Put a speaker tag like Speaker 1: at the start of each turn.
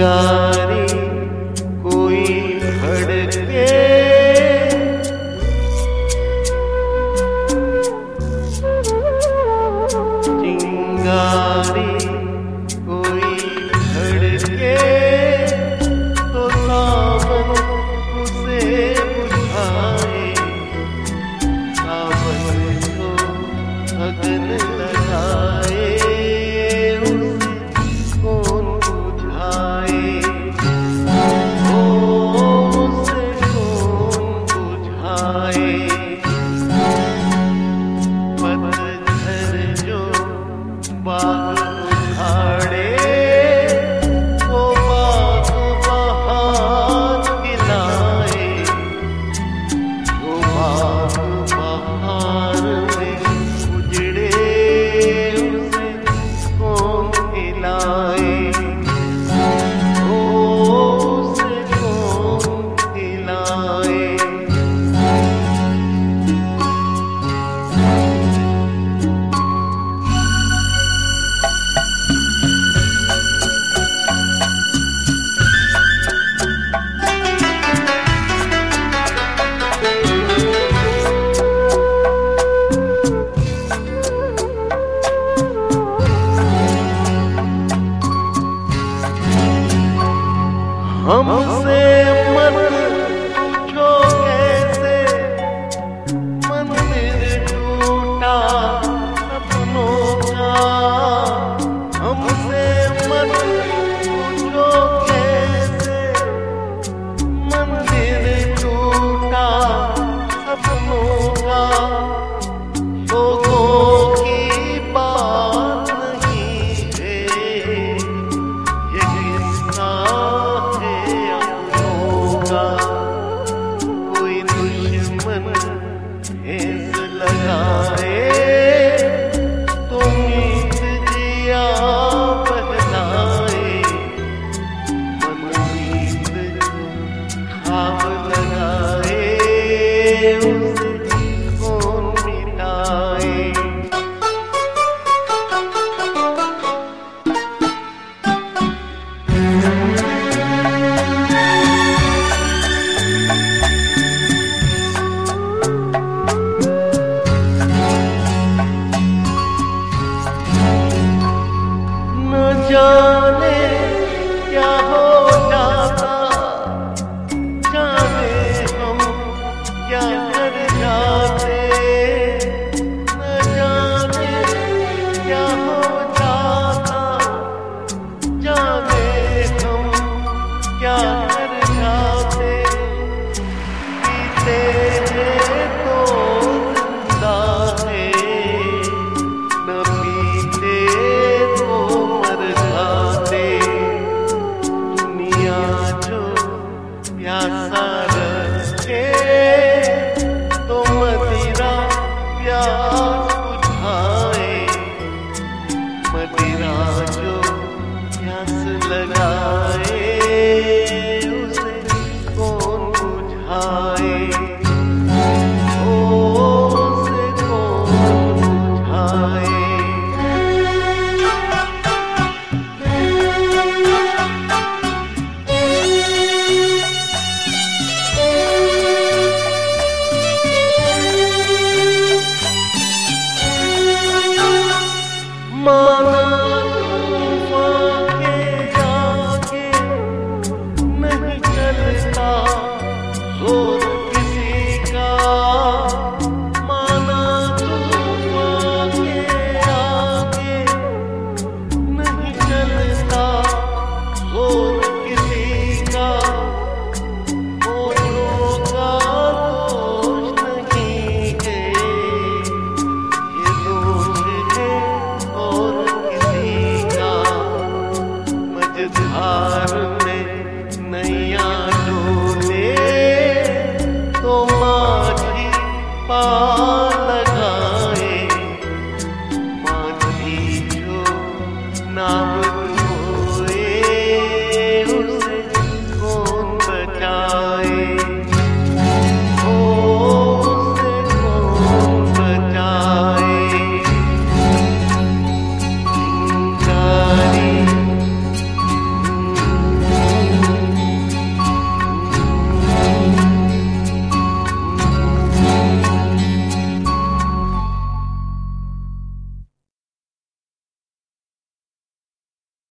Speaker 1: चिंगारी कोई भड़के, चिंगारी कोई भड़के तो सावन उसे बुझाए, सावन को अगन लगाए उसे कौन बुझाए, उसे कौन बुझाए। पतझर जो बाग उखाड़े वो बाग बहार खिलाए, वो बाग बहार में उजड़े उसे कौन खिलाए, उसे कौन खिलाए। हमसे मत पूछो कैसे मंदिर टूटा सपनों का, हमसे मत पूछो कैसे मंदिर टूटा सपनों का। लोगों की बात नहीं है ये किस्सा, कोई दुश्मन ठेस लगाए तो नींद जिया बहलाए, मन नींद खाब लगाए उसे कौन मिटाए। जाने क्या हो जाता, जाने हम क्या कर जाते, न जाने क्या हो जाता, जाने हम क्या कर जाते। पीते तो जिंदा है, न पीते प्यासा रखे तो मदिरा प्यास बुझाए, मदिरा जो प्यास लगाए उसे कौन बुझाए, उसे कौन बुझाए। माना तूफान के आगे नहीं चलता जोर किसी का, माना तूफान के आगे नहीं चलता जोर किसी का। मोरों का दोष नहीं है ये दोष है और किसी का, मझधार